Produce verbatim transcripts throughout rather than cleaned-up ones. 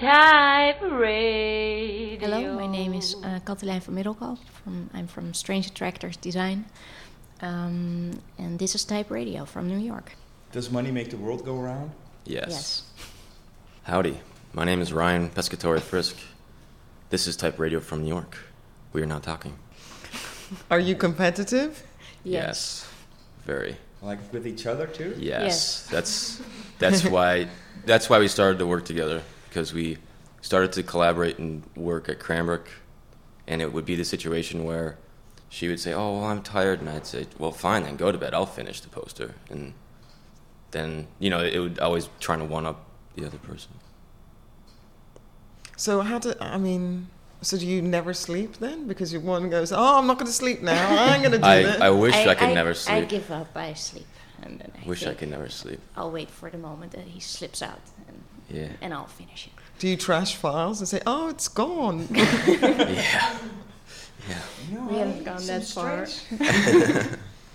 Type Radio. Hello, my name is uh, Katelijn van Middelkoop. From, I'm from Strange Attractors Design. Um, and this is Type Radio from New York. Does money make the world go round? Yes. Yes. Howdy, my name is Ryan Pescatore Frisk. This is Type Radio from New York. We are now talking. Are you competitive? Yes. Very. Like with each other too? Yes. Yes. That's that's why that's why we started to work together, because we started to collaborate and work at Cranbrook, and it would be the situation where she would say, "Oh, well, I'm tired," and I'd say, "Well, fine, then go to bed. I'll finish the poster." And then, you know, it would always trying to one up the other person. So how do I mean? So do you never sleep then? Because you one goes, "Oh, I'm not going to sleep now. I'm going to do I, that." I wish I, I could I, never I sleep. give up. I sleep. And then I wish I think could never sleep. I'll wait for the moment that he slips out. And, Yeah. and I'll finish it. Do you trash files and say, "Oh, it's gone"? Yeah. Yeah. No, We haven't gone that seems far. strange.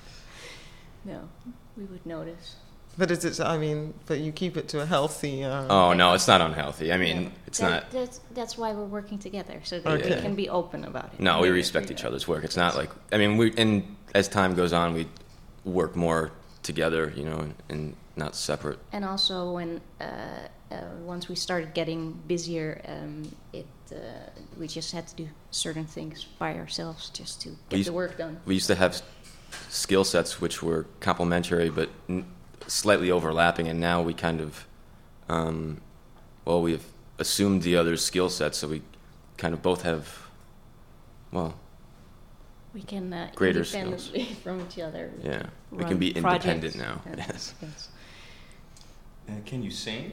No, we would notice. But is it? I mean, but you keep it to a healthy. Uh, Oh no, it's not unhealthy. I mean, Yeah. it's That- not. That's, that's why we're working together, so that Okay. we can be open about it. No, we Yeah. respect each other's work. It's not like, I mean, we and as time goes on, we work more together, you know, and, and not separate. And also, when uh, uh, once we started getting busier, um, it uh, we just had to do certain things by ourselves just to get used- the work done. We used to have skill sets which were complementary but n- slightly overlapping, and now we kind of, um, well, we've assumed the other's skill sets, so we kind of both have, well, We can uh, Greater independently from each other. yeah, we run can be independent projects now. and Yes. things. Uh, can you sing?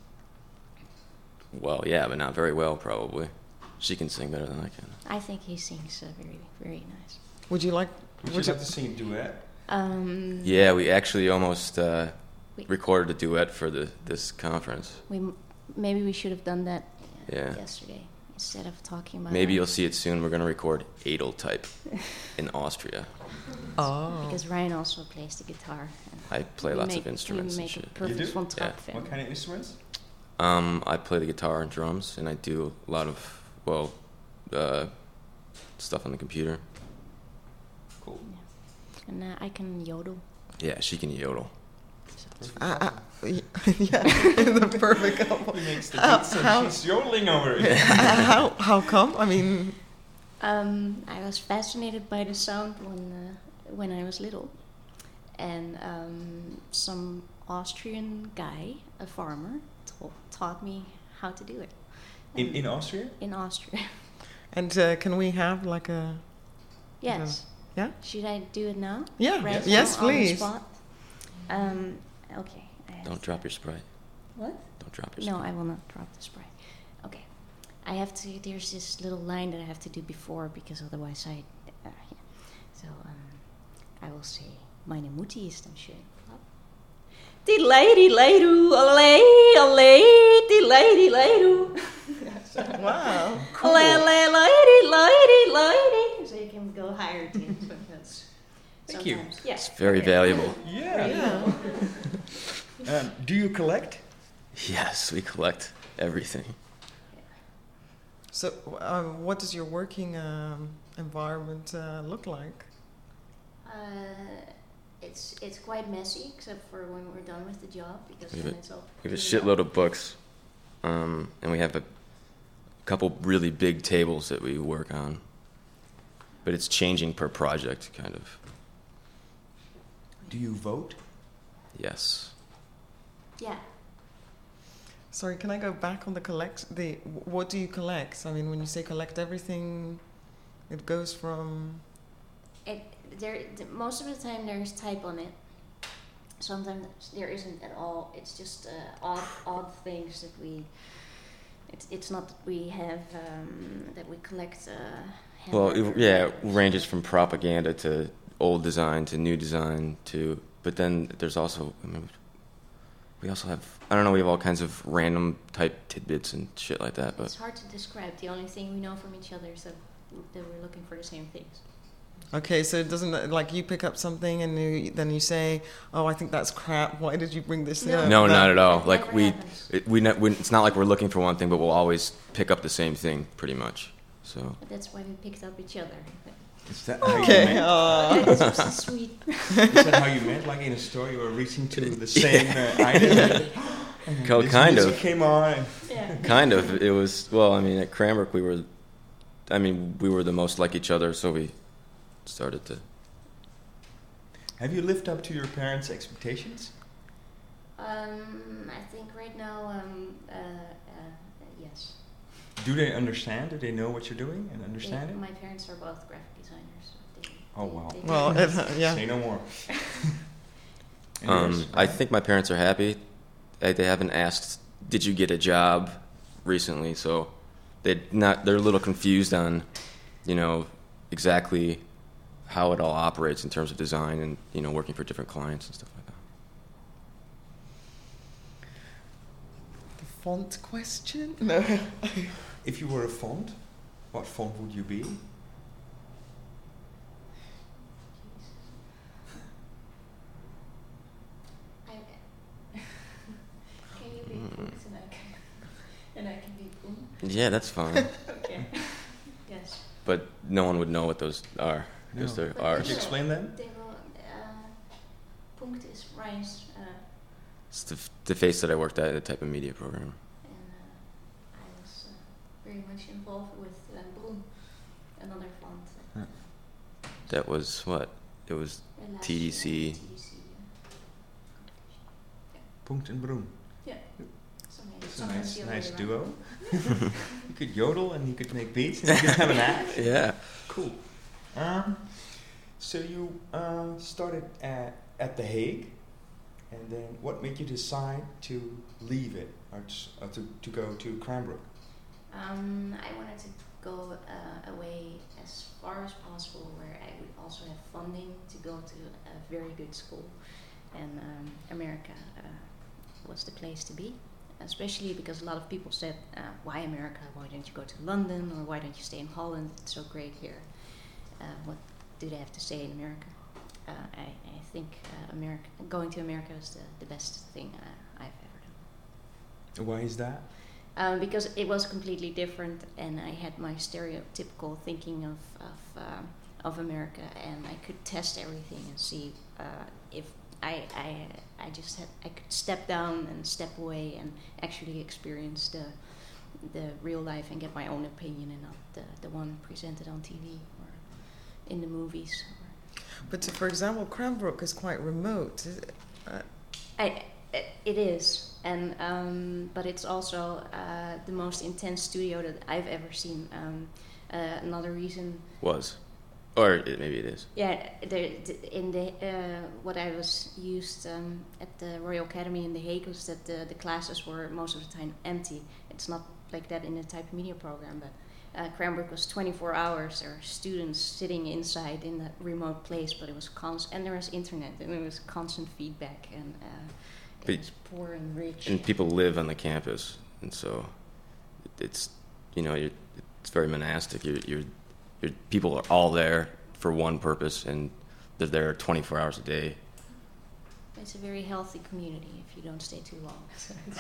Well, yeah, but not very well, probably. She can sing better than I can. I think he sings uh, very, very nice. Would you like? Would Would you you? like to sing a duet? Um, Yeah, we actually almost uh, We- recorded a duet for the this conference. we m- maybe we should have done that uh, Yeah. yesterday instead of talking about. Maybe it. you'll see it soon. We're going to record Edeltype in Austria. Oh. Because Ryan also plays the guitar. And I play we lots make, of instruments we and make shit. a perfect You do? von Trapp Yeah. fan. What kind of instruments? Um, I play the guitar and drums, and I do a lot of, well, uh, stuff on the computer. Cool. And uh, I can yodel. Yeah, she can yodel. Uh, uh, yeah, the perfect couple. He makes the How- beats and how- she's yodeling over it. how how come? I mean, Um, I was fascinated by the sound when uh, when I was little, and um, some Austrian guy, a farmer, to- taught me how to do it. In in Austria? In Austria. and uh, can we have like a? Yes. Yeah. Should I do it now? Yeah. Right Yes, now, on the please. spot? Um, okay. I have Don't to- drop your Sprite. What? Don't drop your No, Sprite. I will not drop the spray. Okay. I have to. There's this little line that I have to do before because otherwise I. Uh, yeah. So um, I will say, meine Mutti ist dann schön. Die lady, lady, ole, ole, die lady, lady. Wow. Ole, ole, lady, lady, lady. So you can go higher too. So that's Thank you. sometimes- Yeah. It's very Okay. valuable. Yeah. Yeah. Um, do you collect? Yes, we collect everything. So, um, what does your working um, environment uh, look like? Uh, it's it's quite messy, except for when we're done with the job, because We have then a- it's all. We have a cleaned shitload up. of books, um, and we have a couple really big tables that we work on. But it's changing per project, kind of. Do you vote? Yes. Yeah. Sorry, can I go back on the collect? The what do you collect? I mean, when you say collect everything, it goes from. It there the, most of the time there's type on it. Sometimes there isn't at all. It's just uh, odd odd things that we. It's it's not that we have um, that we collect. Uh, Well, it, hamburger yeah, it items. ranges from propaganda to old design to new design to. But then there's also, I mean, we also have, I don't know, we have all kinds of random type tidbits and shit like that. It's But hard to describe. The only thing we know from each other is that that we're looking for the same things. Okay, so it doesn't like you pick up something and you, then you say, "Oh, I think that's crap. Why did you bring this?" No. up?" No, That- not at all. That Like never we, happens. it, we, ne- we, it's not like we're looking for one thing, but we'll always pick up the same thing, pretty much. So But that's why we picked up each other. Is that how you Okay. met? Uh, That is so sweet. Is that how you met? Like in a store, you were reaching to the same uh, item. Co- This kind music of. came on. And Yeah. kind of. It was well. I mean, at Cranbrook, we were. I mean, we were the most like each other, so we started to. have you lived up to your parents' expectations? Um, I think right now, um, uh, uh, yes. Do they understand? Do they know what you're doing and understand They- it? My parents are both graphic designers. So they, Oh, wow. they- well, they- it, yeah. Say no more. And Um, yours? I think my parents are happy. They, they haven't asked, "Did you get a job recently?" So they not. They're a little confused on, you know, exactly how it all operates in terms of design and you know working for different clients and stuff like that. The font question? No. If you were a font, what font would you be? I, can you be Mm. Punkt and I can, and I can be Boom? Yeah, that's fine. Okay. Yes. But no one would know what those are because No. they're But ours. Could you explain them? They will, uh, Punkt is Ryan's, uh, It's the, f- the face that I worked at, the type of media program. and uh, I was uh, very much involved with uh, Broom, another font. Uh, Huh. That was what? It was uh, last T D C. year, T D C, yeah. Punkt and Broom. Yeah. Sometimes- That's a sometimes nice, the other nice way duo. around. You could yodel and you could make beats and you could have an act. Yeah. Cool. Um, so you uh, started at, at The Hague, and then what made you decide to leave it or to, uh, to, to go to Cranbrook? Um, I wanted to go uh, away as far as possible where I would also have funding to go to a very good school. And um, America uh, was the place to be, especially because a lot of people said, uh, why America? Why don't you go to London? Or why don't you stay in Holland? It's so great here. Uh, what do they have to say in America? Uh, I, I think uh, America, going to America is the, the best thing uh, I've ever done. Why is that? Um, because it was completely different, and I had my stereotypical thinking of of, um of America, and I could test everything and see uh, if I, I I just had I could step down and step away and actually experience the the real life and get my own opinion and not the, the one presented on T V or in the movies. But uh, for example, Cranbrook is quite remote. Is it, uh, I, it, it is, and um, but it's also uh, the most intense studio that I've ever seen. Um, uh, another reason, Was. Or it, maybe it is. yeah, the, the, in the uh, what I was used um, at the Royal Academy in The Hague was that the, the classes were most of the time empty. It's not like that in the type of media program, but uh, Cranbrook was twenty-four hours. There were students sitting inside in that remote place, but it was constant, and there was internet, and it was constant feedback, and uh, it But- was poor and rich. And people live on the campus, and so it, it's you know you're, it's very monastic. You're, you're you're people are all there for one purpose, and they're there twenty-four hours a day. It's a very healthy community if you don't stay too long. So it's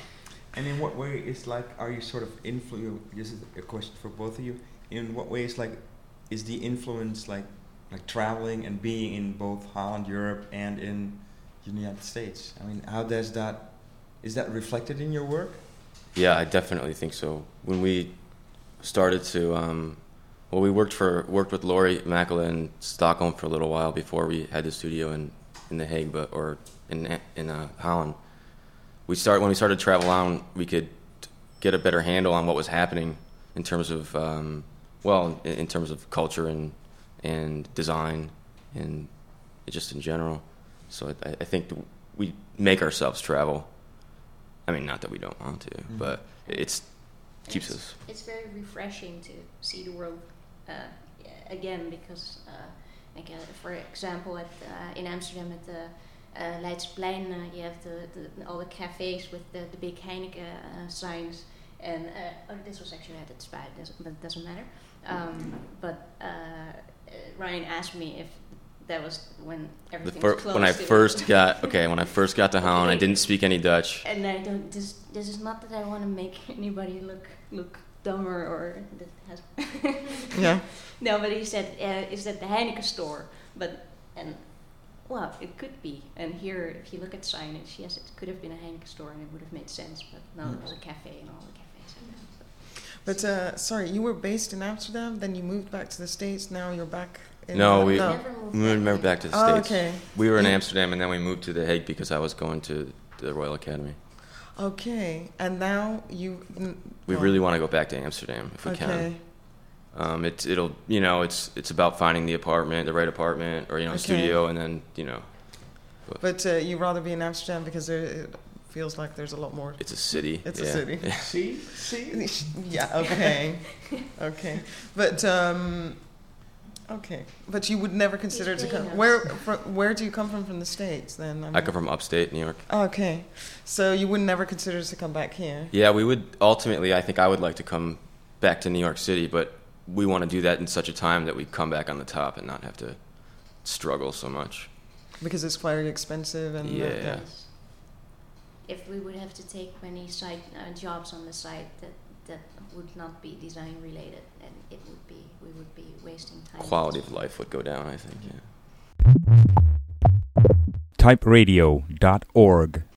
And in what way is like, are you sort of influ? This is a question for both of you. In what way is like, is the influence like, like traveling and being in both Holland, Europe, and in the United States? I mean, how does that, is that reflected in your work? Yeah, I definitely think so. When we started to, um, well, we worked for worked with Laurie Makela in Stockholm for a little while before we had the studio in, in The Hague, but or in in uh, Holland. We start when we started to travel around, we could get a better handle on what was happening in terms of, um, well, in, in terms of culture and and design and just in general. So I, I think we make ourselves travel. I mean, not that we don't want to, Mhm. but it's keeps it's, us. it's very refreshing to see the world uh, again because, uh, like uh, for example, at uh, in Amsterdam at the uh, Leidsplein, uh, you have the, the all the cafes with the, the big Heineken uh, signs, and uh, oh, this was actually at its Spui, doesn't, but it doesn't matter. Um, but uh, Ryan asked me if that was when The everything fir- was closed. when I to- first got okay, when I first got to Holland, I Okay. didn't speak any Dutch. And I don't. This this is not that I want to make anybody look look dumber or that has. Yeah. No, but he said, uh, "Is that the Heineken store?" But and well, it could be. And here, if you look at signage, yes, it could have been a Heineken store, and it would have made sense. But no, it was a cafe, and all the cafes have that. But uh, sorry, you were based in Amsterdam, then you moved back to the States. Now you're back. In No, we No. we moved never back to the Oh, States. okay. We were in You- Amsterdam, and then we moved to The Hague because I was going to the Royal Academy. Okay, and now you. n- We well, really want to go back to Amsterdam if we Okay. can. Um, it's it'll you know it's it's about finding the apartment, the right apartment, or you know, Okay. studio, and then you know, But uh, you rather be in Amsterdam because there, it feels like there's a lot more. it's a city. It's a yeah. city. Yeah. See, see. Yeah. Okay. Okay. But um, okay. But you would never consider to paying come. us. Where fr- Where do you come from from the States then? I mean- come from upstate New York. Okay, so you would never consider to come back here. Yeah, we would ultimately. I think I would like to come back to New York City, but we want to do that in such a time that we come back on the top and not have to struggle so much. Because it's very expensive and uh, Yeah. Yes. If we would have to take many side uh, jobs on the side that that would not be design related, then it would be we would be wasting time. Quality of life would go down, I think. Yeah. type radio dot org